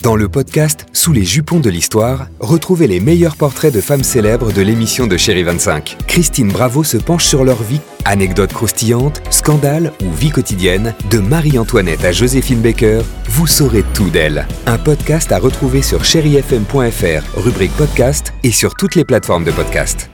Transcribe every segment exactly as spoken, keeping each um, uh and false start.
Dans le podcast Sous les jupons de l'histoire, retrouvez les meilleurs portraits de femmes célèbres de l'émission de Chérie vingt-cinq. Christine Bravo se penche sur leur vie, anecdotes croustillantes, scandales ou vie quotidienne, de Marie-Antoinette à Joséphine Baker, vous saurez tout d'elle. Un podcast à retrouver sur chéri f m point f r, rubrique podcast et sur toutes les plateformes de podcast.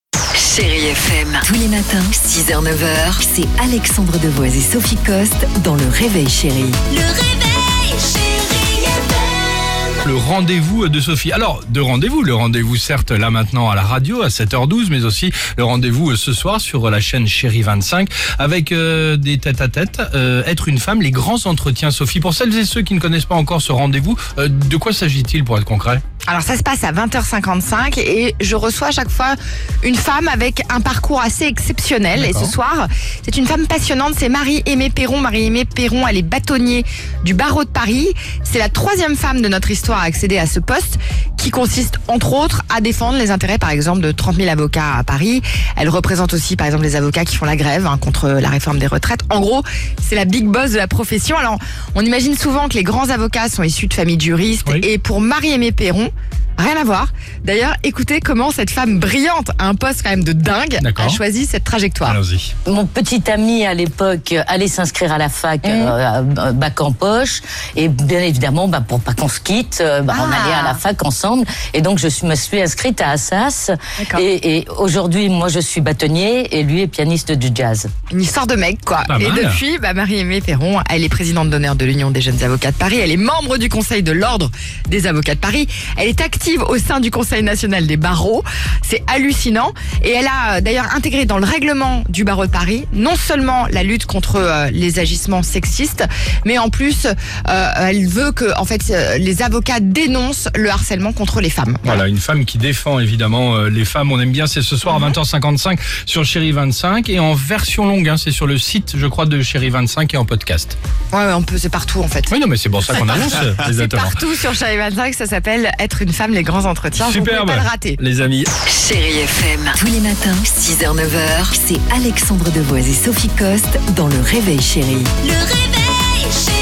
Chérie F M, tous les matins, six heures neuf heures, c'est Alexandre Devoise et Sophie Coste dans Le Réveil Chérie. Le réveil, chérie F M. Le rendez-vous de Sophie. Alors, de rendez-vous, le rendez-vous certes là maintenant à la radio à sept heures douze, mais aussi le rendez-vous ce soir sur la chaîne Chérie vingt-cinq avec euh, des tête-à-tête, euh, être une femme, les grands entretiens Sophie. Pour celles et ceux qui ne connaissent pas encore ce rendez-vous, euh, de quoi s'agit-il pour être concret ? Alors ça se passe à vingt heures cinquante-cinq et je reçois à chaque fois une femme avec un parcours assez exceptionnel. D'accord. Et ce soir, c'est une femme passionnante, c'est Marie-Aimée Peyron. Marie-Aimée Peyron, elle est bâtonnier du barreau de Paris. C'est la troisième femme de notre histoire à accéder à ce poste qui consiste entre autres à défendre les intérêts par exemple de trente mille avocats à Paris. Elle représente aussi par exemple les avocats qui font la grève hein, contre la réforme des retraites. En gros, c'est la big boss de la profession. Alors, on imagine souvent que les grands avocats sont issus de familles de juristes. Oui. Et pour Marie-Aimée Peyron, rien à voir. D'ailleurs, écoutez comment cette femme brillante, à un poste quand même de dingue, D'accord. a choisi cette trajectoire. Allons-y. Mon petit ami à l'époque allait s'inscrire à la fac, Mmh. euh, bac en poche, et bien évidemment, bah, pour pas qu'on se quitte, euh, bah, Ah. on allait à la fac ensemble. Et donc je suis, me suis inscrite à Assas. D'accord. Et, et aujourd'hui, moi, je suis bâtonnier et lui est pianiste du jazz. Une histoire de mec, quoi. Pas Et mal. depuis, bah, Marie-Aimée Peyron, elle est présidente d'honneur de l'Union des jeunes avocats de Paris. Elle est membre du Conseil de l'Ordre des avocats de Paris. Elle est active au sein du Conseil national des barreaux. C'est hallucinant. Et elle a euh, d'ailleurs intégré dans le règlement du barreau de Paris non seulement la lutte contre euh, les agissements sexistes, mais en plus, euh, elle veut que en fait, euh, les avocats dénoncent le harcèlement contre les femmes. Voilà, une femme qui défend évidemment euh, les femmes. On aime bien, c'est ce soir à vingt heures cinquante-cinq sur Chérie vingt-cinq et en version longue. Hein, c'est sur le site, je crois, de Chérie vingt-cinq et en podcast. Ouais, ouais, on peut, c'est partout en fait. Oui, non, mais c'est pour ça qu'on annonce, euh, C'est exactement. partout sur Chérie vingt-cinq, ça s'appelle Être une femme, les grands entretiens. Vous Superbe, pouvez pas le rater. les amis. Chérie F M, tous les matins, six heures neuf heures, c'est Alexandre Devoise et Sophie Coste dans Le Réveil Chérie. Le réveil, chérie